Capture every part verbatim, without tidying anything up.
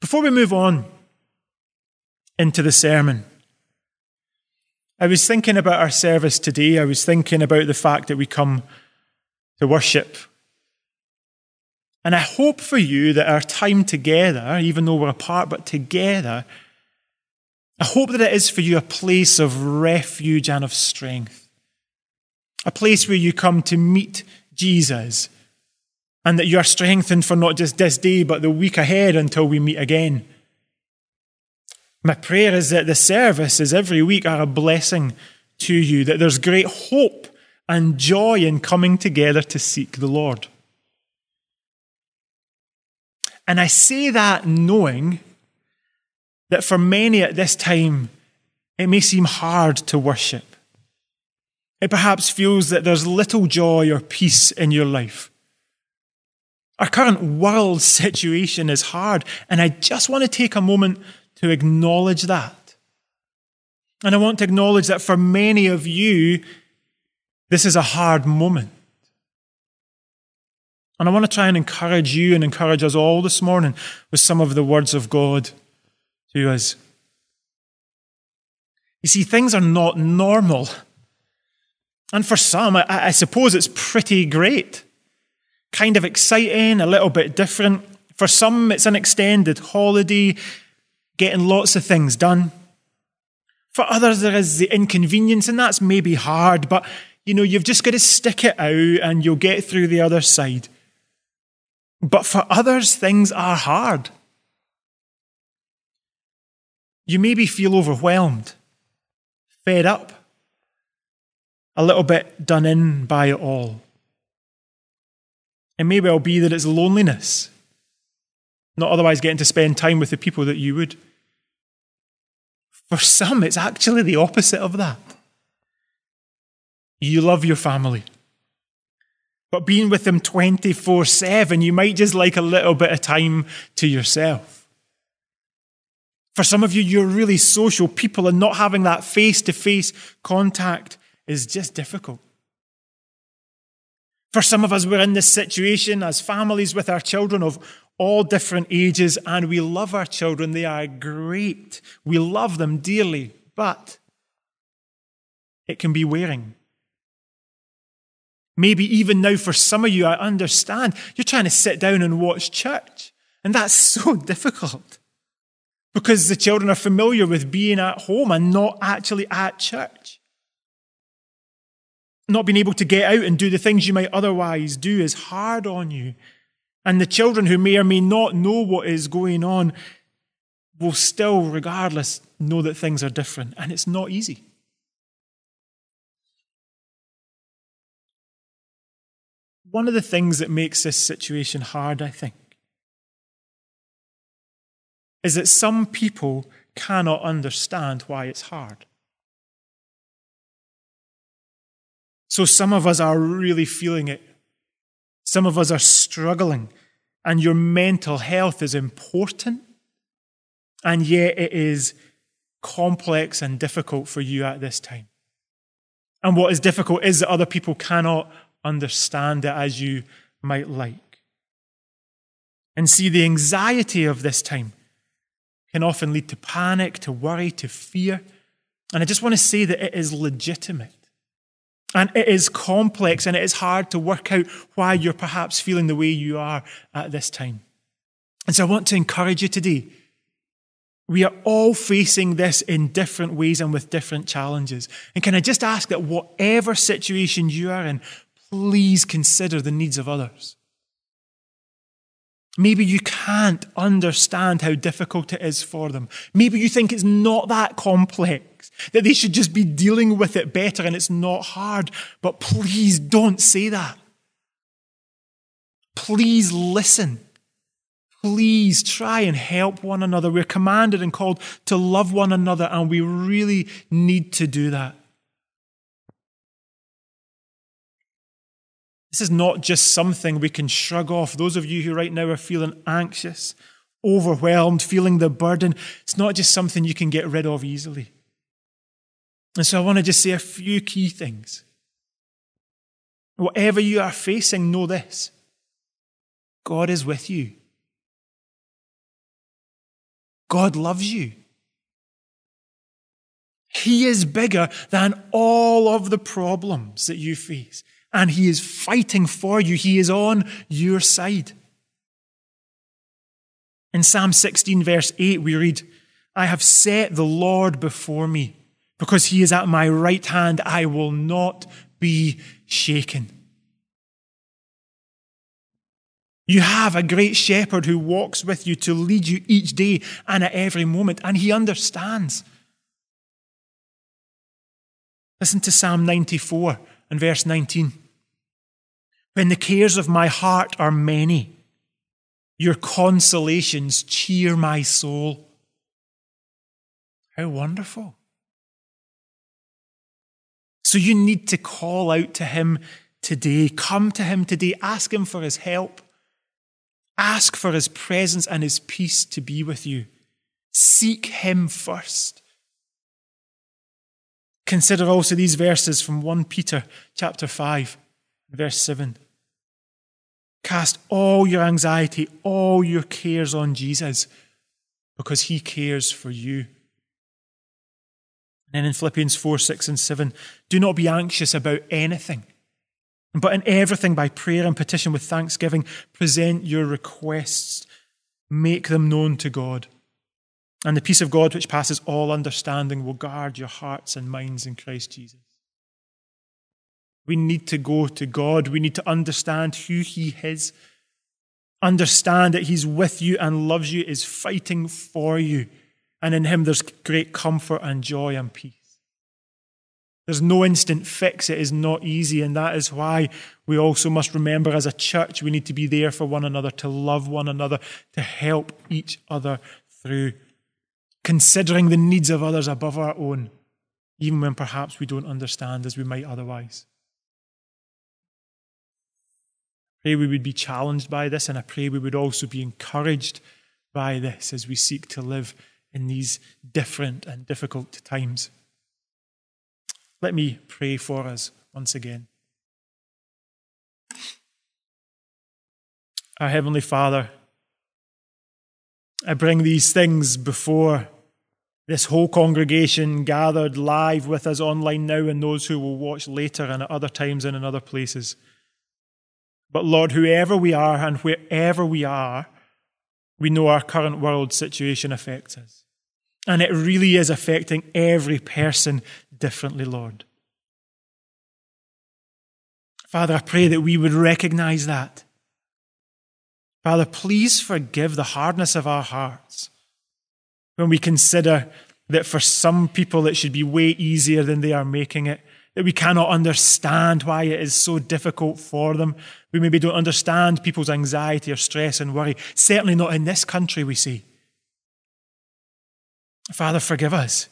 Before we move on into the sermon, I was thinking about our service today. I was thinking about the fact that we come to worship. And I hope for you that our time together, even though we're apart, but together, I hope that it is for you a place of refuge and of strength. A place where you come to meet Jesus, and that you are strengthened for not just this day, but the week ahead until we meet again. My prayer is that the services every week are a blessing to you, that there's great hope and joy in coming together to seek the Lord. And I say that knowing that for many at this time, it may seem hard to worship. It perhaps feels that there's little joy or peace in your life. Our current world situation is hard, and I just want to take a moment to acknowledge that. And I want to acknowledge that for many of you, this is a hard moment. And I want to try and encourage you and encourage us all this morning with some of the words of God to us. You see, things are not normal. And for some, I, I suppose it's pretty great. Kind of exciting, a little bit different. For some, it's an extended holiday, getting lots of things done. For others, there is the inconvenience, and that's maybe hard, but you know, you've just got to stick it out and you'll get through the other side. But for others, things are hard. You maybe feel overwhelmed, fed up, a little bit done in by it all. It may well be that it's loneliness, not otherwise getting to spend time with the people that you would. For some, it's actually the opposite of that. You love your family, but being with them twenty-four seven, you might just like a little bit of time to yourself. For some of you, you're really social people, and not having that face-to-face contact is just difficult. For some of us, we're in this situation as families with our children of all different ages, and we love our children. They are great. We love them dearly, but it can be wearing. Maybe even now for some of you, I understand, you're trying to sit down and watch church, and that's so difficult because the children are familiar with being at home and not actually at church. Not being able to get out and do the things you might otherwise do is hard on you. And the children who may or may not know what is going on will still, regardless, know that things are different. And it's not easy. One of the things that makes this situation hard, I think, is that some people cannot understand why it's hard. So some of us are really feeling it. Some of us are struggling, and your mental health is important, and yet it is complex and difficult for you at this time. And what is difficult is that other people cannot understand it as you might like. And see, the anxiety of this time can often lead to panic, to worry, to fear. And I just want to say that it is legitimate. And it is complex, and it is hard to work out why you're perhaps feeling the way you are at this time. And so I want to encourage you today. We are all facing this in different ways and with different challenges. And can I just ask that whatever situation you are in, please consider the needs of others. Maybe you can't understand how difficult it is for them. Maybe you think it's not that complex, that they should just be dealing with it better and it's not hard. But please don't say that. Please listen. Please try and help one another. We're commanded and called to love one another, and we really need to do that. This is not just something we can shrug off. Those of you who right now are feeling anxious, overwhelmed, feeling the burden, it's not just something you can get rid of easily. And so I want to just say a few key things. Whatever you are facing, know this: God is with you. God loves you. He is bigger than all of the problems that you face. And he is fighting for you. He is on your side. In Psalm sixteen, verse eight, we read, I have set the Lord before me. Because he is at my right hand, I will not be shaken. You have a great shepherd who walks with you to lead you each day and at every moment, and he understands. Listen to Psalm ninety-four and verse nineteen. When the cares of my heart are many, your consolations cheer my soul. How wonderful. So you need to call out to him today. Come to him today. Ask him for his help. Ask for his presence and his peace to be with you. Seek him first. Consider also these verses from First Peter chapter five, verse seven. Cast all your anxiety, all your cares on Jesus, because he cares for you. And then in Philippians four, six, and seven, do not be anxious about anything, but in everything by prayer and petition with thanksgiving, present your requests, make them known to God. And the peace of God, which passes all understanding, will guard your hearts and minds in Christ Jesus. We need to go to God. We need to understand who he is. Understand that he's with you and loves you, is fighting for you. And in him there's great comfort and joy and peace. There's no instant fix. It is not easy. And that is why we also must remember as a church, we need to be there for one another, to love one another, to help each other through. Considering the needs of others above our own, even when perhaps we don't understand as we might otherwise. I pray we would be challenged by this, and I pray we would also be encouraged by this as we seek to live in these different and difficult times. Let me pray for us once again. Our Heavenly Father, I bring these things before this whole congregation gathered live with us online now, and those who will watch later and at other times and in other places. But Lord, whoever we are and wherever we are, we know our current world situation affects us. And it really is affecting every person differently, Lord. Father, I pray that we would recognize that. Father, please forgive the hardness of our hearts when we consider that for some people it should be way easier than they are making it, that we cannot understand why it is so difficult for them. We maybe don't understand people's anxiety or stress and worry. Certainly not in this country, we see. Father, forgive us.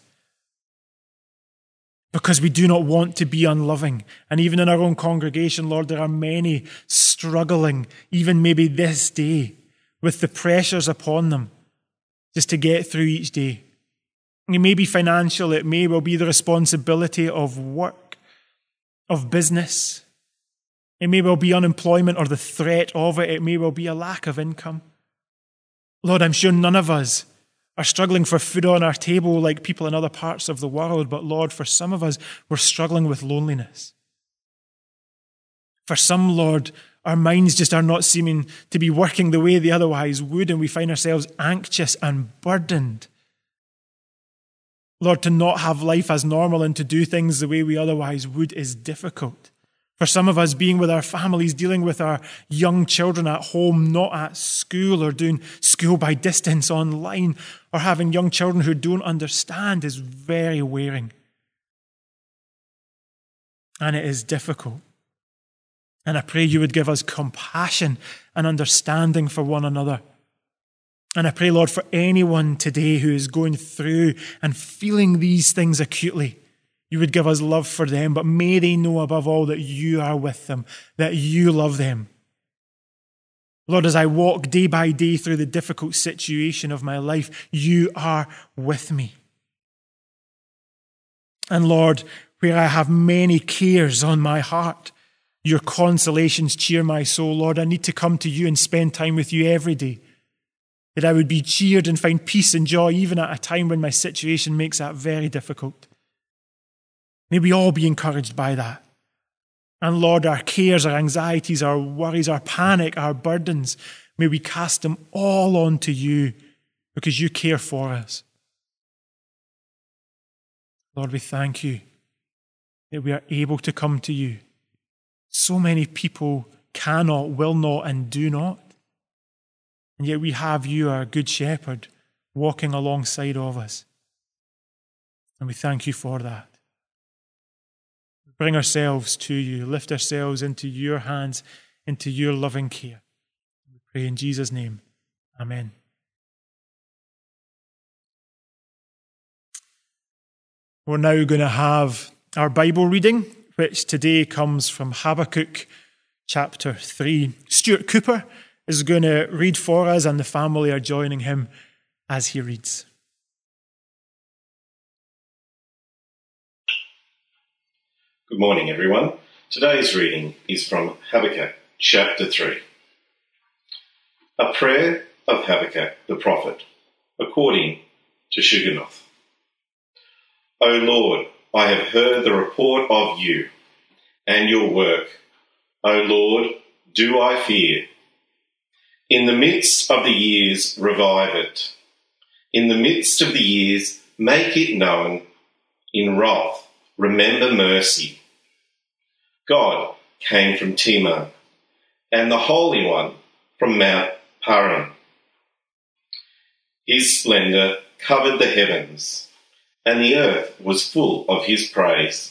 Because we do not want to be unloving. And even in our own congregation, Lord, there are many struggling, even maybe this day, with the pressures upon them just to get through each day. It may be financial, it may well be the responsibility of work, of business. It may well be unemployment or the threat of it. It may well be a lack of income. Lord, I'm sure none of us are struggling for food on our table like people in other parts of the world, but Lord, for some of us, we're struggling with loneliness. For some, Lord, our minds just are not seeming to be working the way they otherwise would, and we find ourselves anxious and burdened. Lord, to not have life as normal and to do things the way we otherwise would is difficult. For some of us, being with our families, dealing with our young children at home, not at school, or doing school by distance online, or having young children who don't understand is very wearing. And it is difficult. And I pray you would give us compassion and understanding for one another. And I pray, Lord, for anyone today who is going through and feeling these things acutely, you would give us love for them, but may they know above all that you are with them, that you love them. Lord, as I walk day by day through the difficult situation of my life, you are with me. And Lord, where I have many cares on my heart, your consolations cheer my soul. Lord, I need to come to you and spend time with you every day. that I would be cheered and find peace and joy even at a time when my situation makes that very difficult. May we all be encouraged by that. And Lord, our cares, our anxieties, our worries, our panic, our burdens, may we cast them all onto you because you care for us. Lord, we thank you that we are able to come to you. So many people cannot, will not, and do not. And yet we have you, our good shepherd, walking alongside of us. And we thank you for that. Bring ourselves to you, lift ourselves into your hands, into your loving care. We pray in Jesus' name. Amen. We're now going to have our Bible reading, which today comes from Habakkuk chapter three. Stuart Cooper is going to read for us, and the family are joining him as he reads. Good morning, everyone. Today's reading is from Habakkuk chapter three. A prayer of Habakkuk the prophet, according to Shigionoth. O Lord, I have heard the report of you and your work. O Lord, do I fear. In the midst of the years, revive it. In the midst of the years, make it known. In wrath, remember mercy. God came from Teman, and the Holy One from Mount Paran. His splendour covered the heavens, and the earth was full of his praise.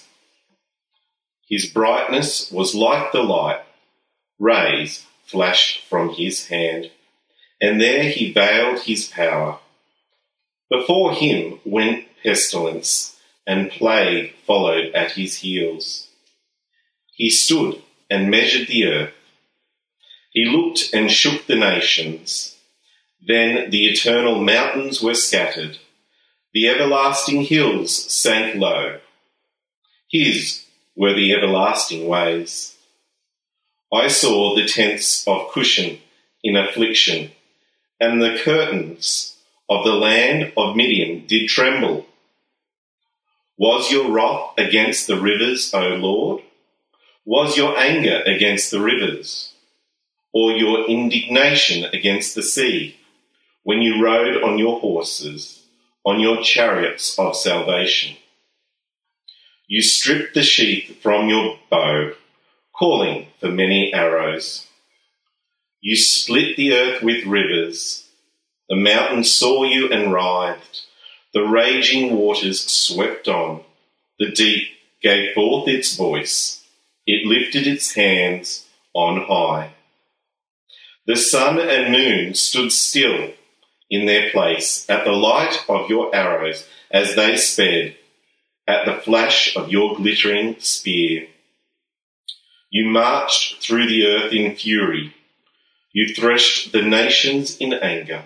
His brightness was like the light, rays flashed from his hand, and there he veiled his power. Before him went pestilence, and plague followed at his heels. He stood and measured the earth. He looked and shook the nations. Then the eternal mountains were scattered. The everlasting hills sank low. His were the everlasting ways. I saw the tents of Cushan in affliction, and the curtains of the land of Midian did tremble. Was your wrath against the rivers, O Lord? Was your anger against the rivers? Or your indignation against the sea, when you rode on your horses, on your chariots of salvation? You stripped the sheath from your bow, calling for many arrows. You split the earth with rivers. The mountains saw you and writhed. The raging waters swept on. The deep gave forth its voice. It lifted its hands on high. The sun and moon stood still in their place at the light of your arrows as they sped, at the flash of your glittering spear. You marched through the earth in fury. You threshed the nations in anger.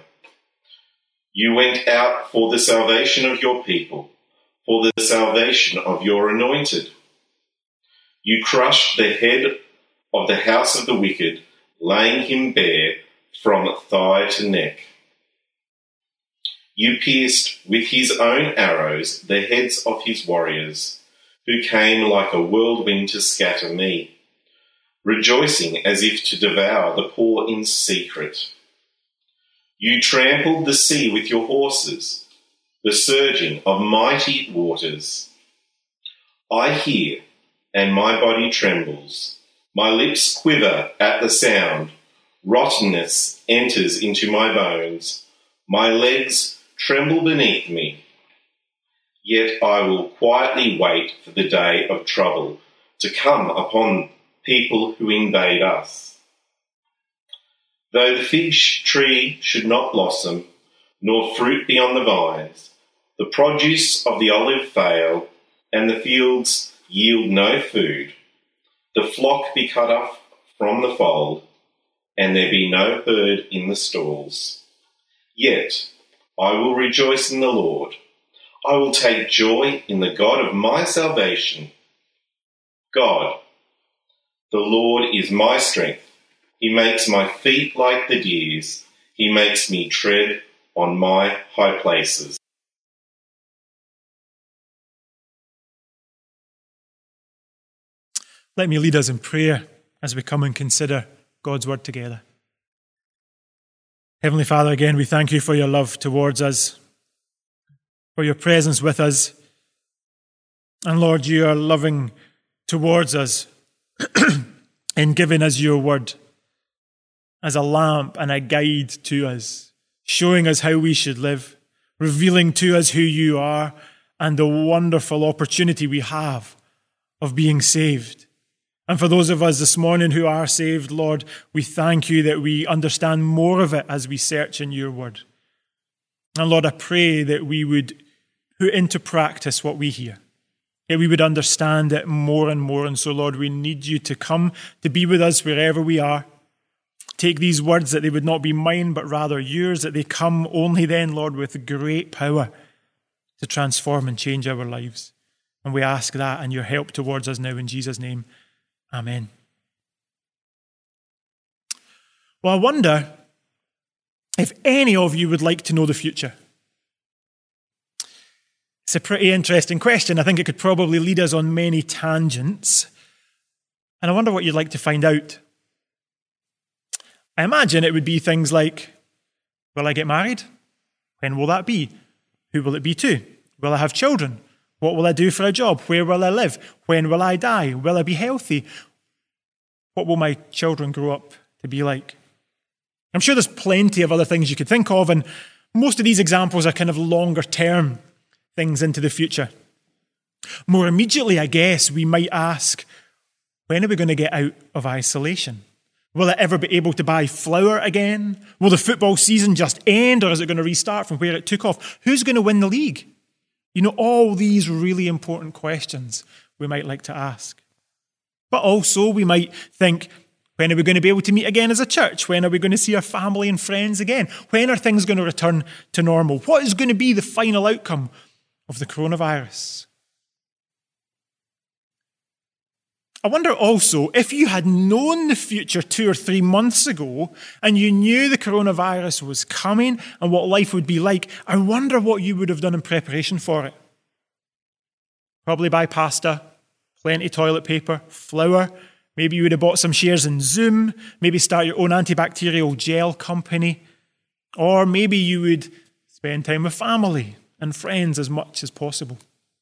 You went out for the salvation of your people, for the salvation of your anointed. You crushed the head of the house of the wicked, laying him bare from thigh to neck. You pierced with his own arrows the heads of his warriors, who came like a whirlwind to scatter me, rejoicing as if to devour the poor in secret. You trampled the sea with your horses, the surging of mighty waters. I hear, and my body trembles. My lips quiver at the sound. Rottenness enters into my bones. My legs tremble beneath me. Yet I will quietly wait for the day of trouble to come upon people who invade us. Though the fig tree should not blossom, nor fruit be on the vines, the produce of the olive fail, and the fields yield no food, the flock be cut off from the fold, and there be no herd in the stalls. Yet I will rejoice in the Lord. I will take joy in the God of my salvation. God, the Lord, is my strength. He makes my feet like the deer's. He makes me tread on my high places. Let me lead us in prayer as we come and consider God's word together. Heavenly Father, again, we thank you for your love towards us, for your presence with us. And Lord, you are loving towards us in giving us your word as a lamp and a guide to us, showing us how we should live, revealing to us who you are and the wonderful opportunity we have of being saved. And for those of us this morning who are saved, Lord, we thank you that we understand more of it as we search in your word. And Lord, I pray that we would put into practice what we hear, that we would understand it more and more. And so, Lord, we need you to come to be with us wherever we are. Take these words that they would not be mine, but rather yours, that they come only then, Lord, with great power to transform and change our lives. And we ask that and your help towards us now in Jesus' name. Amen. Well, I wonder if any of you would like to know the future. It's a pretty interesting question. I think it could probably lead us on many tangents. And I wonder what you'd like to find out. I imagine it would be things like, will I get married? When will that be? Who will it be to? Will I have children? What will I do for a job? Where will I live? When will I die? Will I be healthy? What will my children grow up to be like? I'm sure there's plenty of other things you could think of, and most of these examples are kind of longer term things into the future. More immediately, I guess, we might ask, when are we going to get out of isolation? Will I ever be able to buy flour again? Will the football season just end, or is it going to restart from where it took off? Who's going to win the league? You know, all these really important questions we might like to ask. But also we might think, when are we going to be able to meet again as a church? When are we going to see our family and friends again? When are things going to return to normal? What is going to be the final outcome of the coronavirus? I wonder also, if you had known the future two or three months ago and you knew the coronavirus was coming and what life would be like, I wonder what you would have done in preparation for it. Probably buy pasta, plenty toilet paper, flour. Maybe you would have bought some shares in Zoom. Maybe start your own antibacterial gel company. Or maybe you would spend time with family and friends as much as possible.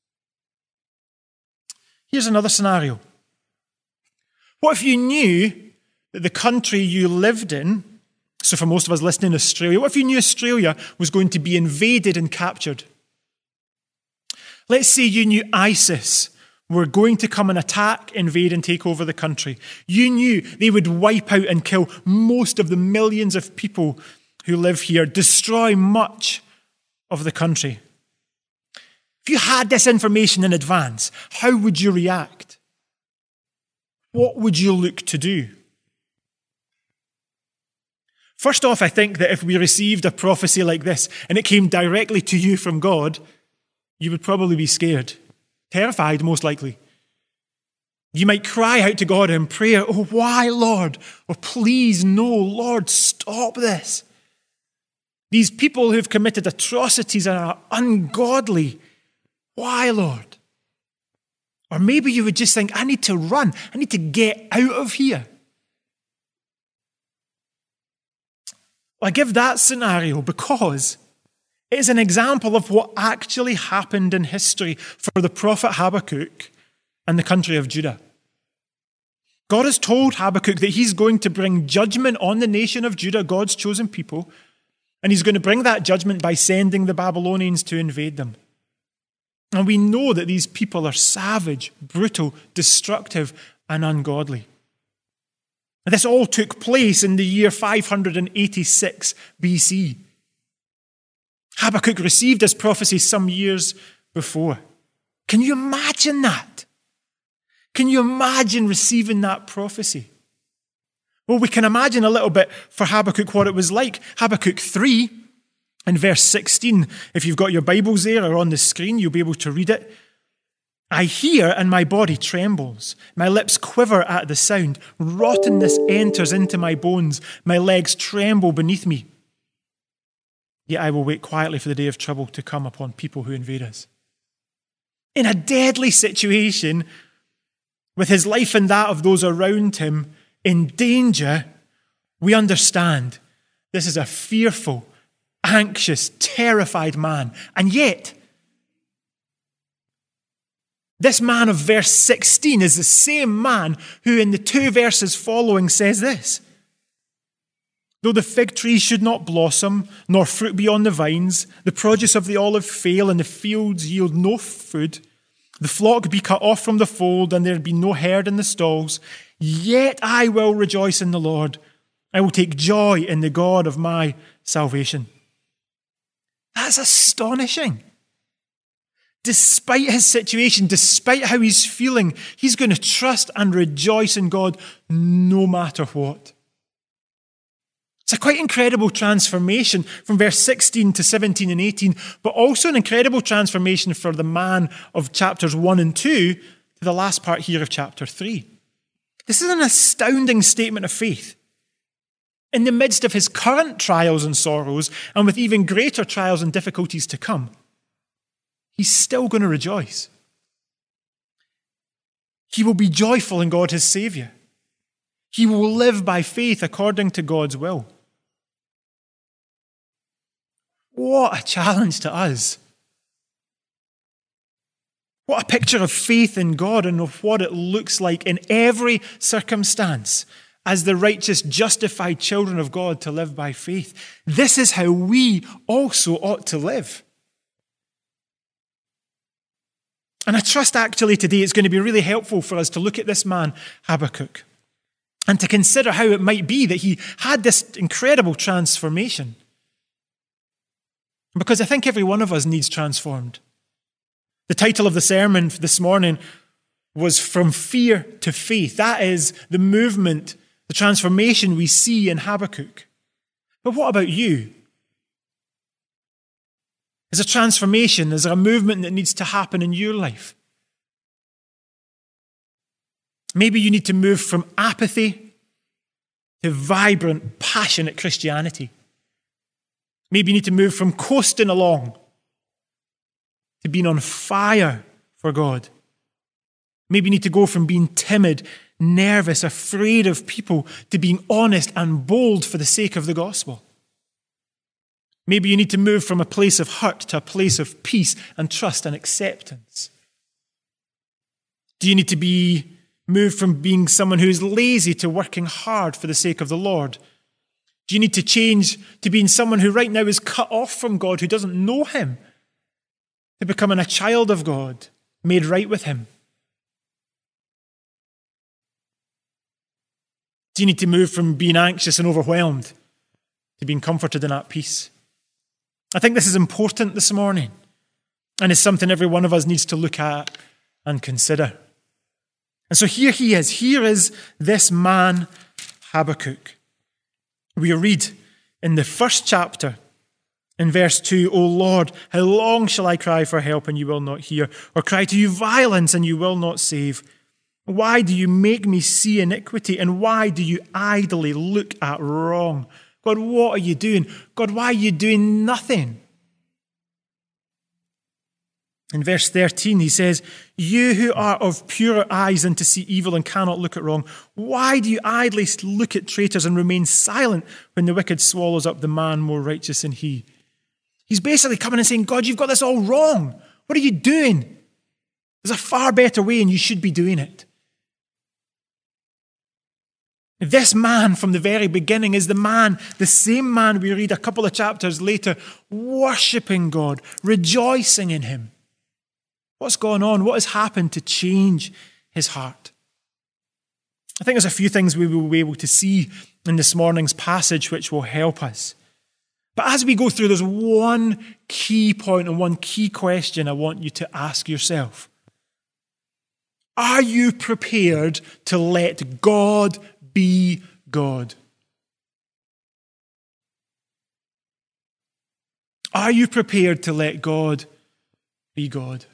Here's another scenario. What if you knew that the country you lived in, so for most of us listening, Australia, what if you knew Australia was going to be invaded and captured? Let's say you knew ISIS were going to come and attack, invade and take over the country. You knew they would wipe out and kill most of the millions of people who live here, destroy much of the country. If you had this information in advance, how would you react? What would you look to do? First off, I think that if we received a prophecy like this and it came directly to you from God, you would probably be scared, terrified most likely. You might cry out to God in prayer, "Oh, why, Lord? Oh, please, no, Lord, stop this. These people who've committed atrocities are ungodly. Why, Lord?" Or maybe you would just think, I need to run. I need to get out of here. Well, I give that scenario because it is an example of what actually happened in history for the prophet Habakkuk and the country of Judah. God has told Habakkuk that he's going to bring judgment on the nation of Judah, God's chosen people, and he's going to bring that judgment by sending the Babylonians to invade them. And we know that these people are savage, brutal, destructive, and ungodly. And this all took place in the year five hundred eighty-six B C. Habakkuk received this prophecy some years before. Can you imagine that? Can you imagine receiving that prophecy? Well, we can imagine a little bit for Habakkuk what it was like. Habakkuk three, in verse sixteen, if you've got your Bibles there or on the screen, you'll be able to read it. I hear and my body trembles. My lips quiver at the sound. Rottenness enters into my bones. My legs tremble beneath me. yet I will wait quietly for the day of trouble to come upon people who invade us. In a deadly situation, with his life and that of those around him in danger, we understand this is a fearful, anxious, terrified man. And yet, this man of verse sixteen is the same man who in the two verses following says this: though the fig tree should not blossom, nor fruit be on the vines, the produce of the olive fail, and the fields yield no food, the flock be cut off from the fold, and there be no herd in the stalls, yet I will rejoice in the Lord. I will take joy in the God of my salvation. That's astonishing. Despite his situation, despite how he's feeling, he's going to trust and rejoice in God no matter what. It's a quite incredible transformation from verse sixteen to seventeen and eighteen, but also an incredible transformation for the man of chapters one and two to the last part here of chapter three. This is an astounding statement of faith. In the midst of his current trials and sorrows, and with even greater trials and difficulties to come, he's still going to rejoice. He will be joyful in God his Saviour. He will live by faith according to God's will. What a challenge to us. What a picture of faith in God and of what it looks like in every circumstance as the righteous, justified children of God to live by faith. This is how we also ought to live. And I trust actually today it's going to be really helpful for us to look at this man, Habakkuk, and to consider how it might be that he had this incredible transformation. Because I think every one of us needs transformed. The title of the sermon this morning was From Fear to Faith. That is the movement, the transformation we see in Habakkuk. But what about you? Is a transformation, is there a movement that needs to happen in your life? Maybe you need to move from apathy to vibrant, passionate Christianity. Maybe you need to move from coasting along to being on fire for God. Maybe you need to go from being timid, nervous, afraid of people to being honest and bold for the sake of the gospel. Maybe you need to move from a place of hurt to a place of peace and trust and acceptance. Do you need to be moved from being someone who is lazy to working hard for the sake of the Lord? Do you need to change to being someone who right now is cut off from God, who doesn't know him, to becoming a child of God, made right with him? Do you need to move from being anxious and overwhelmed to being comforted and at peace? I think this is important this morning, and it's something every one of us needs to look at and consider. And so here he is. Here is this man, Habakkuk. We read in the first chapter, in verse two, O Lord, how long shall I cry for help and you will not hear, or cry to you violence and you will not save? Why do you make me see iniquity, and why do you idly look at wrong? God, what are you doing? God, why are you doing nothing? In verse thirteen, he says, you who are of purer eyes than to see evil and cannot look at wrong, why do you idly look at traitors and remain silent when the wicked swallows up the man more righteous than he? He's basically coming and saying, God, you've got this all wrong. What are you doing? There's a far better way and you should be doing it. This man from the very beginning is the man, the same man we read a couple of chapters later, worshipping God, rejoicing in him. What's gone on? What has happened to change his heart? I think there's a few things we will be able to see in this morning's passage which will help us. But as we go through, there's one key point and one key question I want you to ask yourself. Are you prepared to let God be God? Are you prepared to let God be God?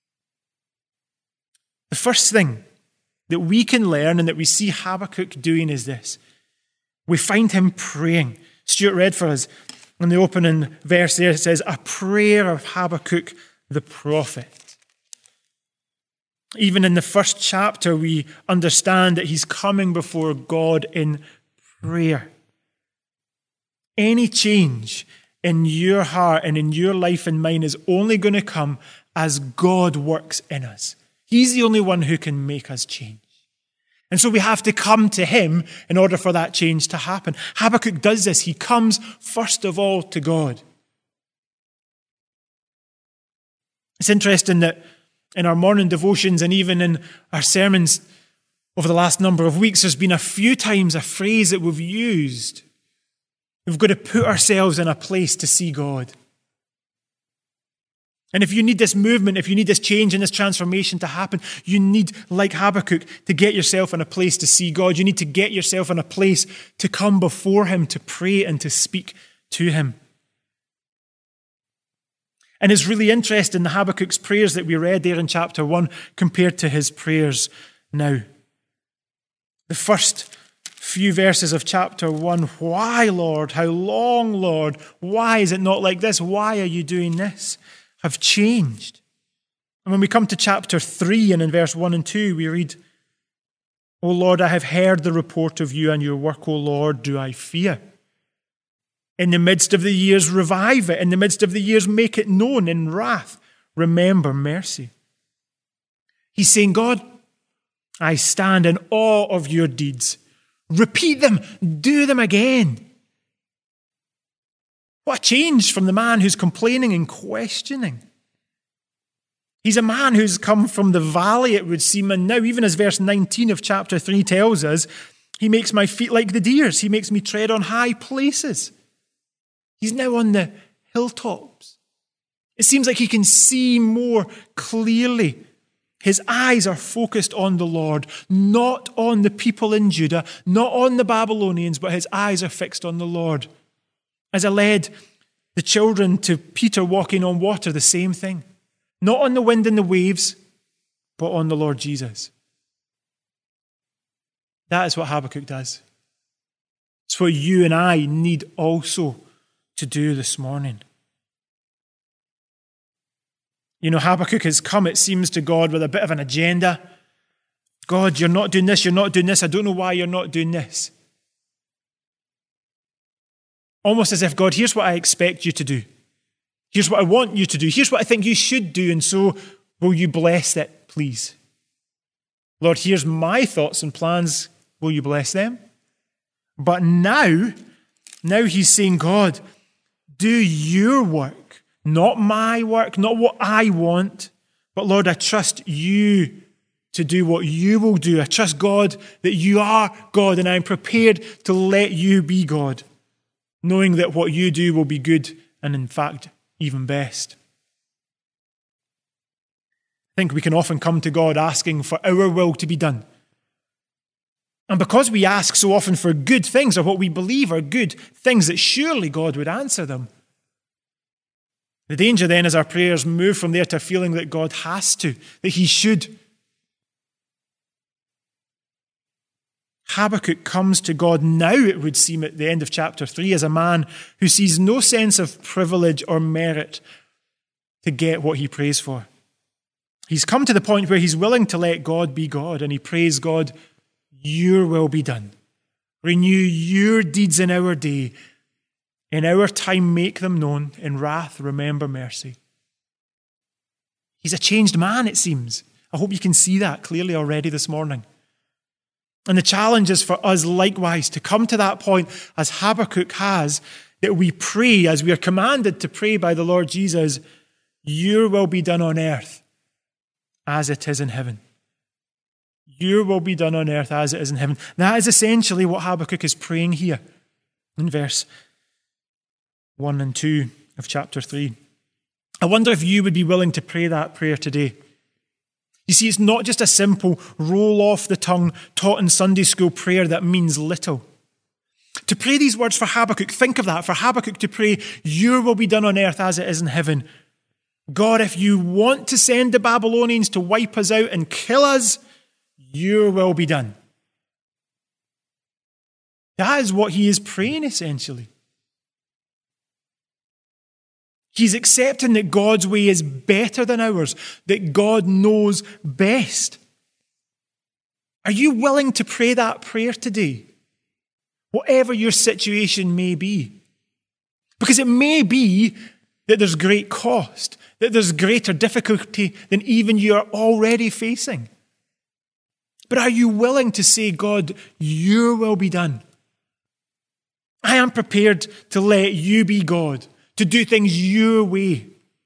The first thing that we can learn and that we see Habakkuk doing is this. We find him praying. Stuart read for us In the opening verse there, it says, a prayer of Habakkuk the prophet. Even in the first chapter, we understand that he's coming before God in prayer. Any change in your heart and in your life and mine is only going to come as God works in us. He's the only one who can make us change. And so we have to come to him in order for that change to happen. Habakkuk does this. He comes first of all to God. It's interesting that in our morning devotions and even in our sermons over the last number of weeks, there's been a few times a phrase that we've used. We've got to put ourselves in a place to see God. And if you need this movement, if you need this change and this transformation to happen, you need, like Habakkuk, to get yourself in a place to see God. You need to get yourself in a place to come before him, to pray and to speak to him. And it's really interesting, the Habakkuk's prayers that we read there in chapter one compared to his prayers now. The first few verses of chapter one, why, Lord? How long, Lord? Why is it not like this? Why are you doing this? Have changed. And when we come to chapter three and in verse one and two, we read, O Lord, I have heard the report of you and your work, O Lord, do I fear. In the midst of the years, revive it. In the midst of the years, make it known. In wrath, remember mercy. He's saying, God, I stand in awe of your deeds. Repeat them. Do them again. What a change from the man who's complaining and questioning. He's a man who's come from the valley, it would seem, and now, even as verse nineteen of chapter three tells us, he makes my feet like the deer's. He makes me tread on high places. He's now on the hilltops. It seems like he can see more clearly. His eyes are focused on the Lord, not on the people in Judah, not on the Babylonians, but his eyes are fixed on the Lord. As I led the children to Peter walking on water, the same thing. Not on the wind and the waves, but on the Lord Jesus. That is what Habakkuk does. It's what you and I need also to do this morning. You know, Habakkuk has come, it seems, to God with a bit of an agenda. God, you're not doing this, you're not doing this. I don't know why you're not doing this. Almost as if, God, here's what I expect you to do. Here's what I want you to do. Here's what I think you should do. And so will you bless it, please? Lord, here's my thoughts and plans. Will you bless them? But now, now he's saying, God, do your work, not my work, not what I want. But Lord, I trust you to do what you will do. I trust, God, that you are God, and I'm prepared to let you be God, knowing that what you do will be good and, in fact, even best. I think we can often come to God asking for our will to be done. And because we ask so often for good things, or what we believe are good things, that surely God would answer them. The danger then is our prayers move from there to a feeling that God has to, that he should. Habakkuk comes to God now, it would seem, at the end of chapter three, as a man who sees no sense of privilege or merit to get what he prays for. He's come to the point where he's willing to let God be God, and he prays, God, your will be done. Renew your deeds in our day. In our time, make them known. In wrath, remember mercy. He's a changed man, it seems. I hope you can see that clearly already this morning. And the challenge is for us likewise to come to that point, as Habakkuk has, that we pray, as we are commanded to pray by the Lord Jesus, your will be done on earth as it is in heaven. Your will be done on earth as it is in heaven. That is essentially what Habakkuk is praying here in verse one and two of chapter three. I wonder if you would be willing to pray that prayer today. You see, it's not just a simple roll-off-the-tongue, taught in Sunday school prayer that means little. To pray these words for Habakkuk, think of that, for Habakkuk to pray, your will be done on earth as it is in heaven. God, if you want to send the Babylonians to wipe us out and kill us, your will be done. That is what he is praying, essentially. He's accepting that God's way is better than ours, that God knows best. Are you willing to pray that prayer today? Whatever your situation may be. Because it may be that there's great cost, that there's greater difficulty than even you're already facing. But are you willing to say, God, your will be done? I am prepared to let you be God, to do things your way.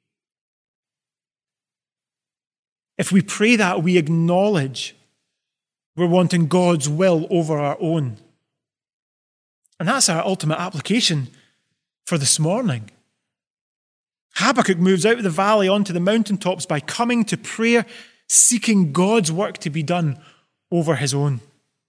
If we pray that, we acknowledge we're wanting God's will over our own. And that's our ultimate application for this morning. Habakkuk moves out of the valley onto the mountaintops by coming to prayer, seeking God's work to be done over his own.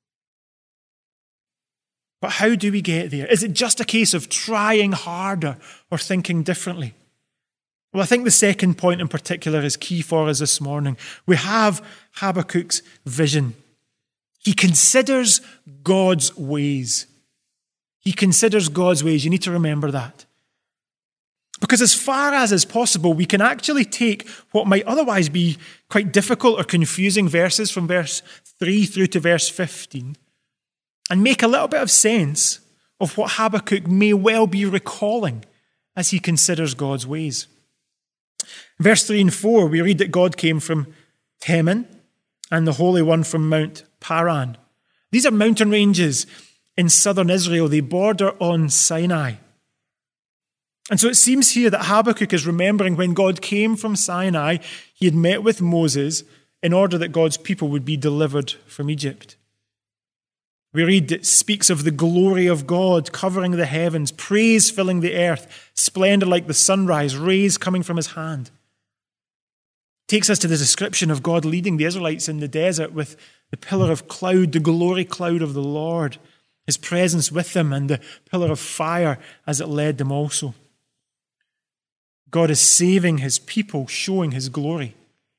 But how do we get there? Is it just a case of trying harder or thinking differently? Well, I think the second point in particular is key for us this morning. We have Habakkuk's vision. He considers God's ways. He considers God's ways. You need to remember that. Because as far as is possible, we can actually take what might otherwise be quite difficult or confusing verses from verse three through to verse fifteen and make a little bit of sense of what Habakkuk may well be recalling as he considers God's ways. In verse three and four, we read that God came from Teman and the Holy One from Mount Paran. These are mountain ranges in southern Israel. They border on Sinai. And so it seems here that Habakkuk is remembering when God came from Sinai, he had met with Moses in order that God's people would be delivered from Egypt. We read it speaks of the glory of God covering the heavens, praise filling the earth, splendor like the sunrise, rays coming from his hand. It takes us to the description of God leading the Israelites in the desert with the pillar of cloud, the glory cloud of the Lord, his presence with them, and the pillar of fire as it led them also. God is saving his people, showing his glory.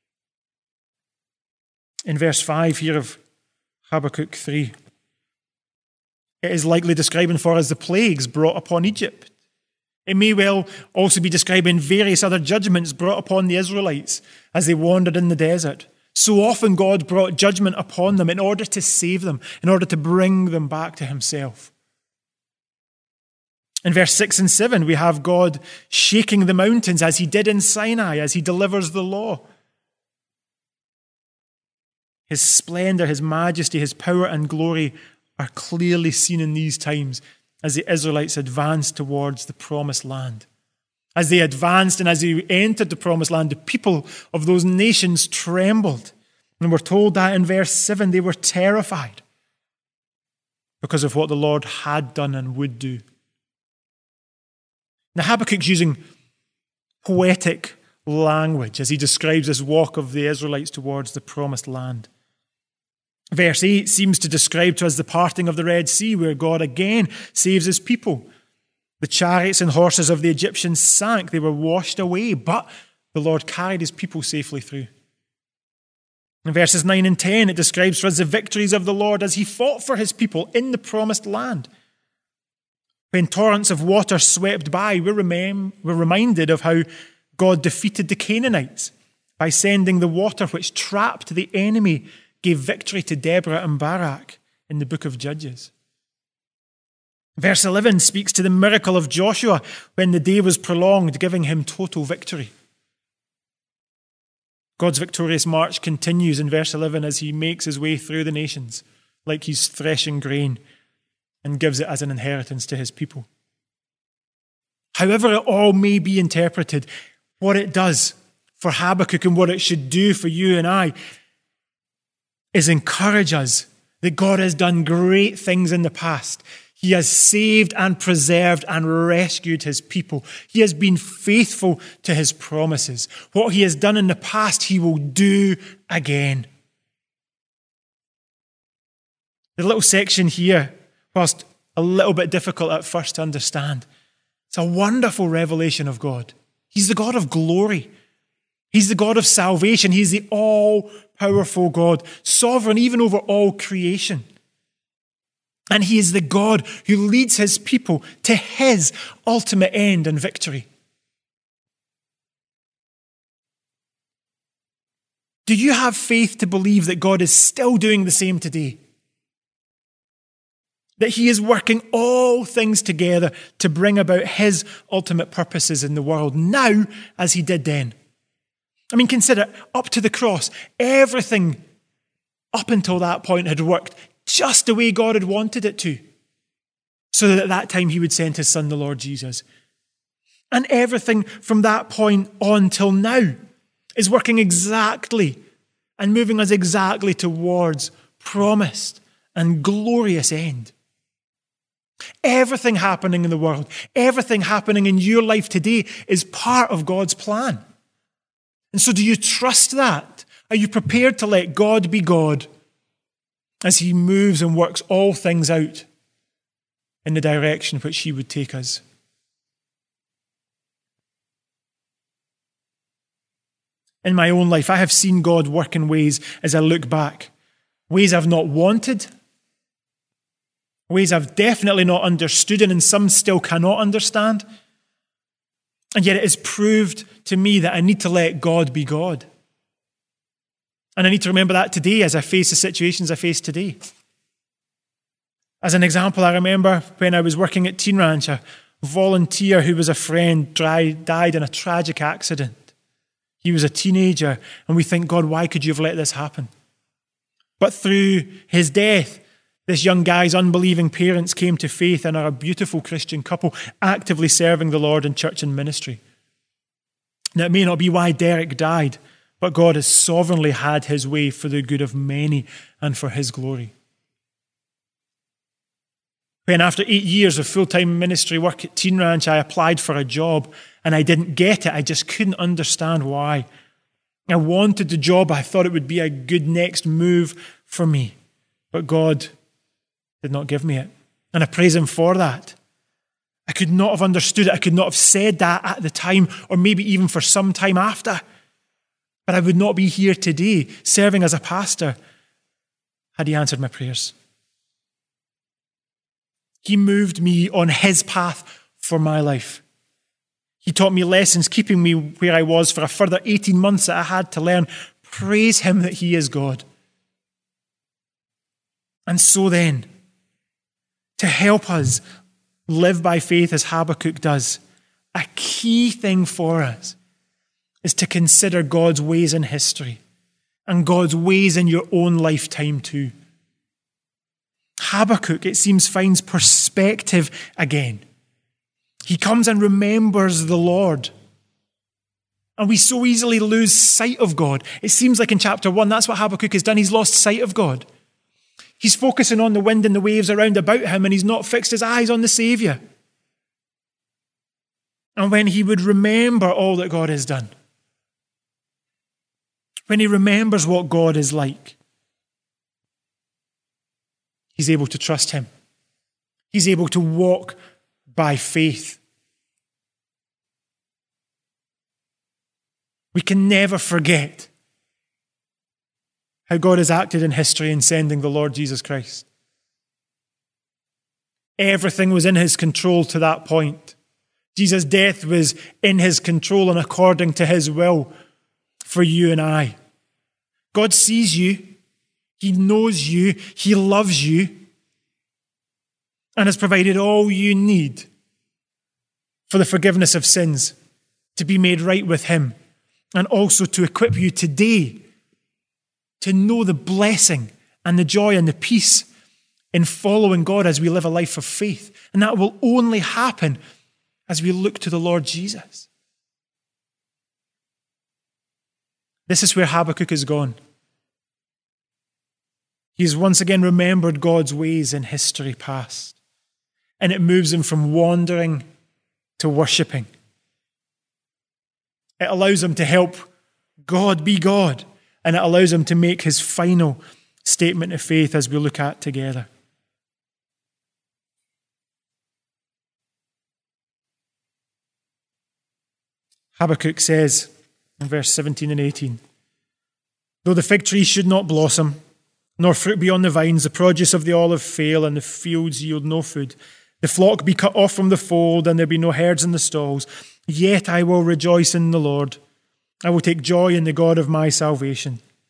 In verse five here of Habakkuk three, it is likely describing for us the plagues brought upon Egypt. It may well also be describing various other judgments brought upon the Israelites as they wandered in the desert. So often God brought judgment upon them in order to save them, in order to bring them back to himself. In verse six and seven, we have God shaking the mountains as he did in Sinai, as he delivers the law. His splendor, his majesty, his power and glory are clearly seen in these times as the Israelites advanced towards the promised land. As they advanced and as they entered the promised land, the people of those nations trembled. And we're told that in verse seven, they were terrified because of what the Lord had done and would do. Now, Habakkuk's using poetic language as he describes this walk of the Israelites towards the promised land. Verse eight seems to describe to us the parting of the Red Sea, where God again saves his people. The chariots and horses of the Egyptians sank. They were washed away, but the Lord carried his people safely through. In verses nine and ten, it describes for us the victories of the Lord as he fought for his people in the promised land. When torrents of water swept by, we're, remem- we're reminded of how God defeated the Canaanites by sending the water which trapped the enemy, gave victory to Deborah and Barak in the book of Judges. Verse eleven speaks to the miracle of Joshua when the day was prolonged, giving him total victory. God's victorious march continues in verse eleven as he makes his way through the nations like he's threshing grain and gives it as an inheritance to his people. However it all may be interpreted, what it does for Habakkuk and what it should do for you and I is encourage us that God has done great things in the past. He has saved and preserved and rescued his people. He has been faithful to his promises. What he has done in the past, he will do again. The little section here, whilst a little bit difficult at first to understand, it's a wonderful revelation of God. He's the God of glory. He's the God of salvation. He's the all-powerful God, sovereign even over all creation. And he is the God who leads his people to his ultimate end and victory. Do you have faith to believe that God is still doing the same today? That he is working all things together to bring about his ultimate purposes in the world now as he did then? I mean, consider, up to the cross, everything up until that point had worked just the way God had wanted it to, so that at that time he would send his son, the Lord Jesus. And everything from that point on till now is working exactly and moving us exactly towards promised and glorious end. Everything happening in the world, everything happening in your life today is part of God's plan. And so do you trust that? Are you prepared to let God be God as he moves and works all things out in the direction which he would take us? In my own life, I have seen God work in ways as I look back, ways I've not wanted, ways I've definitely not understood, and in some still cannot understand. And yet it has proved to me that I need to let God be God. And I need to remember that today as I face the situations I face today. As an example, I remember when I was working at Teen Ranch, a volunteer who was a friend died in a tragic accident. He was a teenager, and we think, God, why could you have let this happen? But through his death, this young guy's unbelieving parents came to faith and are a beautiful Christian couple, actively serving the Lord in church and ministry. Now, it may not be why Derek died, but God has sovereignly had his way for the good of many and for his glory. When after eight years of full-time ministry work at Teen Ranch, I applied for a job and I didn't get it, I just couldn't understand why. I wanted the job. I thought it would be a good next move for me. But God did not give me it. And I praise him for that. I could not have understood it. I could not have said that at the time, or maybe even for some time after. But I would not be here today serving as a pastor had he answered my prayers. He moved me on his path for my life. He taught me lessons, keeping me where I was for a further eighteen months that I had to learn. Praise him that he is God. And so then, to help us live by faith as Habakkuk does, a key thing for us is to consider God's ways in history and God's ways in your own lifetime too. Habakkuk, it seems, finds perspective again. He comes and remembers the Lord. And we so easily lose sight of God. It seems like in chapter one, that's what Habakkuk has done. He's lost sight of God. He's focusing on the wind and the waves around about him, and he's not fixed his eyes on the Saviour. And when he would remember all that God has done, when he remembers what God is like, he's able to trust him. He's able to walk by faith. We can never forget how God has acted in history in sending the Lord Jesus Christ. Everything was in his control to that point. Jesus' death was in his control and according to his will for you and I. God sees you. He knows you. He loves you. And has provided all you need for the forgiveness of sins, to be made right with him, and also to equip you today to know the blessing and the joy and the peace in following God as we live a life of faith. And that will only happen as we look to the Lord Jesus. This is where Habakkuk has gone. He's once again remembered God's ways in history past. And it moves him from wandering to worshipping. It allows him to help God be God. And it allows him to make his final statement of faith as we look at together. Habakkuk says in verse seventeen and eighteen, though the fig tree should not blossom, nor fruit be on the vines, the produce of the olive fail, and the fields yield no food, the flock be cut off from the fold, and there be no herds in the stalls, yet I will rejoice in the Lord. I will take joy in the God of my salvation.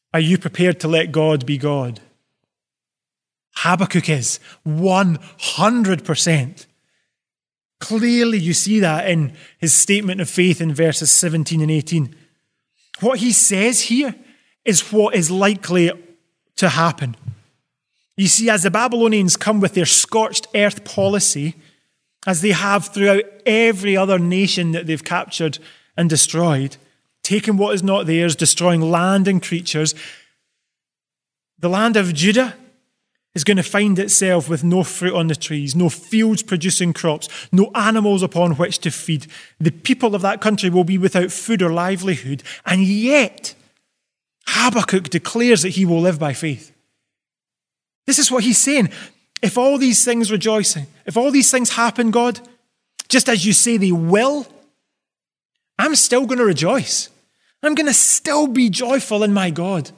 Are you prepared to let God be God? Habakkuk is one hundred percent. Clearly you see that in his statement of faith in verses seventeen and eighteen. What he says here is what is likely to happen. You see, as the Babylonians come with their scorched earth policy, as they have throughout every other nation that they've captured and destroyed, taking what is not theirs, destroying land and creatures, the land of Judah is going to find itself with no fruit on the trees, no fields producing crops, no animals upon which to feed. The people of that country will be without food or livelihood, and yet Habakkuk declares that he will live by faith. This is what he's saying. If all these things rejoicing, if all these things happen, God, just as you say they will, I'm still going to rejoice. I'm going to still be joyful in my God.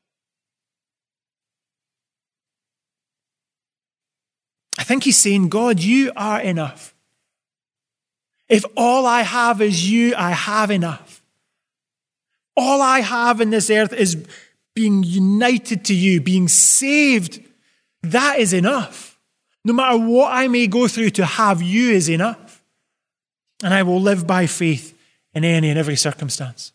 I think he's saying, God, you are enough. If all I have is you, I have enough. All I have in this earth is being united to you, being saved. That is enough. No matter what I may go through, to have you is enough. And I will live by faith in any and every circumstance.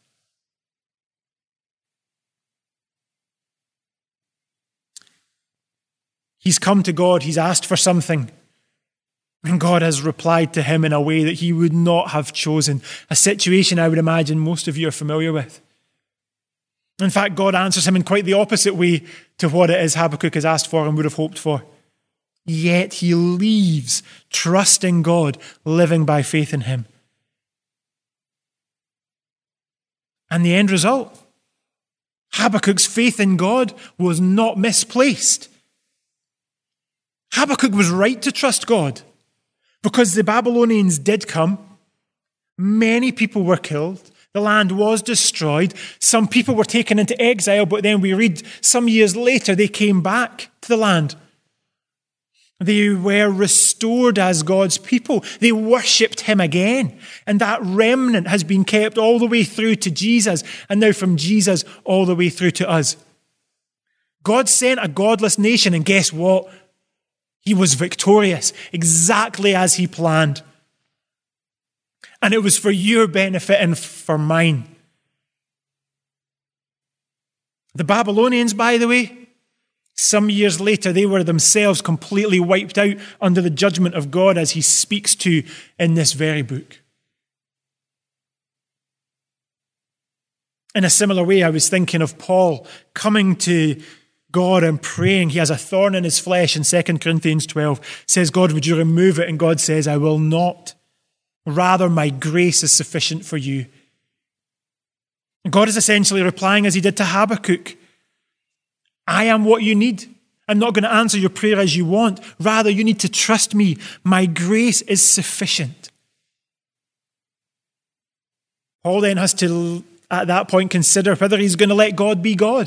He's come to God, he's asked for something, and God has replied to him in a way that he would not have chosen. A situation I would imagine most of you are familiar with. In fact, God answers him in quite the opposite way to what it is Habakkuk has asked for and would have hoped for. Yet he leaves trusting God, living by faith in him. And the end result? Habakkuk's faith in God was not misplaced. Habakkuk was right to trust God because the Babylonians did come. Many people were killed. The land was destroyed. Some people were taken into exile, but then we read some years later they came back to the land. They were restored as God's people. They worshipped him again. And that remnant has been kept all the way through to Jesus, and now from Jesus all the way through to us. God sent a godless nation, and guess what? He was victorious, exactly as he planned. And it was for your benefit and for mine. The Babylonians, by the way, some years later, they were themselves completely wiped out under the judgment of God, as he speaks to in this very book. In a similar way, I was thinking of Paul coming to God and praying. He has a thorn in his flesh in Second Corinthians twelve. Says, God, would you remove it? And God says, I will not. Rather, my grace is sufficient for you. God is essentially replying as he did to Habakkuk. I am what you need. I'm not going to answer your prayer as you want. Rather, you need to trust me. My grace is sufficient. Paul then has to, at that point, consider whether he's going to let God be God.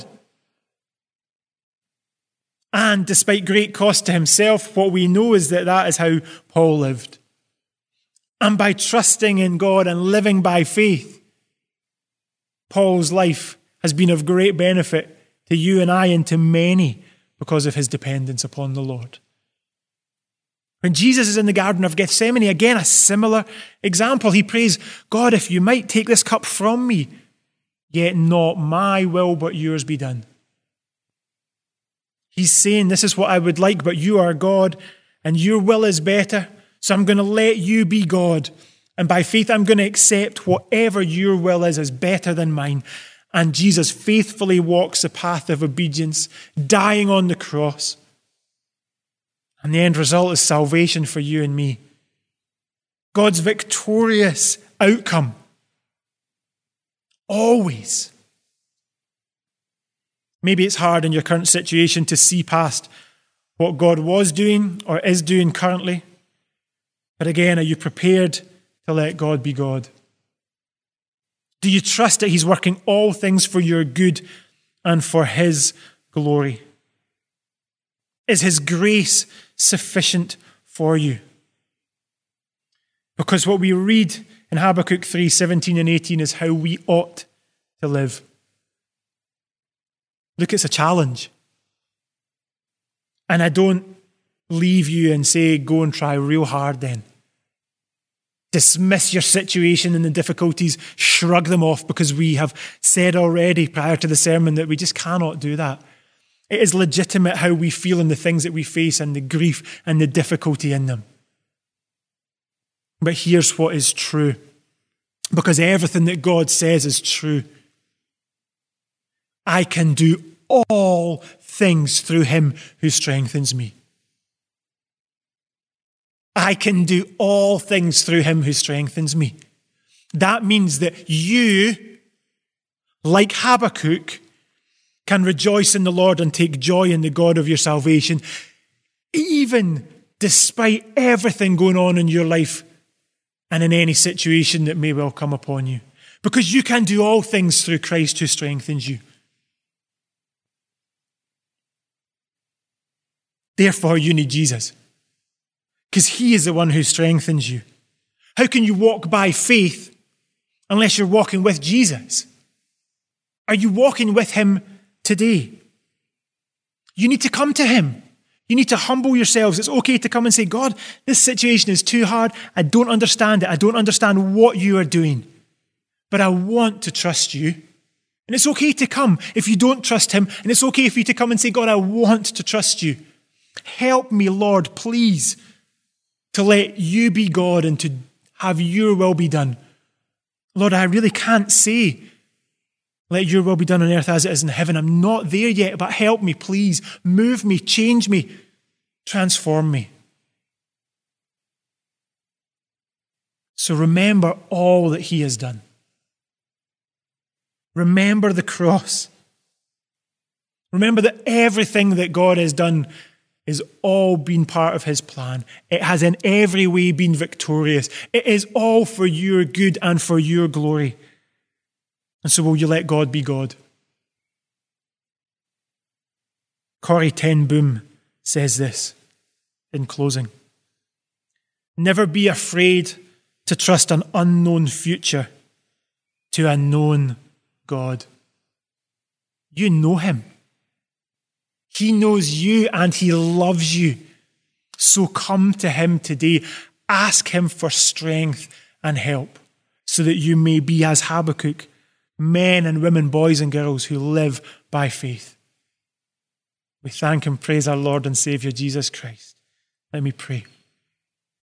And despite great cost to himself, what we know is that that is how Paul lived. And by trusting in God and living by faith, Paul's life has been of great benefit to you and I and to many because of his dependence upon the Lord. When Jesus is in the Garden of Gethsemane, again, a similar example. He prays, God, if you might take this cup from me, yet not my will but yours be done. He's saying, this is what I would like, but you are God and your will is better. So I'm going to let you be God. And by faith, I'm going to accept whatever your will is as better than mine. And Jesus faithfully walks the path of obedience, dying on the cross. And the end result is salvation for you and me. God's victorious outcome. Always. Maybe it's hard in your current situation to see past what God was doing or is doing currently. But again, are you prepared to let God be God? Do you trust that he's working all things for your good and for his glory? Is his grace sufficient for you? Because what we read in Habakkuk three, seventeen and eighteen is how we ought to live. Look, it's a challenge. And I don't leave you and say, go and try real hard then. Dismiss your situation and the difficulties, shrug them off, because we have said already prior to the sermon that we just cannot do that. It is legitimate how we feel in the things that we face and the grief and the difficulty in them. But here's what is true, because everything that God says is true. I can do all things through him who strengthens me. I can do all things through him who strengthens me. That means that you, like Habakkuk, can rejoice in the Lord and take joy in the God of your salvation, even despite everything going on in your life and in any situation that may well come upon you. Because you can do all things through Christ who strengthens you. Therefore, you need Jesus, because he is the one who strengthens you. How can you walk by faith unless you're walking with Jesus? Are you walking with him today? You need to come to him. You need to humble yourselves. It's okay to come and say, God, this situation is too hard. I don't understand it. I don't understand what you are doing, but I want to trust you. And it's okay to come if you don't trust him. And it's okay for you to come and say, God, I want to trust you. Help me, Lord, please, to let you be God and to have your will be done. Lord, I really can't say, let your will be done on earth as it is in heaven. I'm not there yet, but help me, please. Move me, change me, transform me. So remember all that he has done. Remember the cross. Remember that everything that God has done is all been part of his plan. It has in every way been victorious. It is all for your good and for your glory. And so will you let God be God? Corrie ten Boom says this in closing. Never be afraid to trust an unknown future to a known God. You know him. He knows you and he loves you. So come to him today. Ask him for strength and help so that you may be as Habakkuk, men and women, boys and girls who live by faith. We thank and praise our Lord and Saviour Jesus Christ. Let me pray.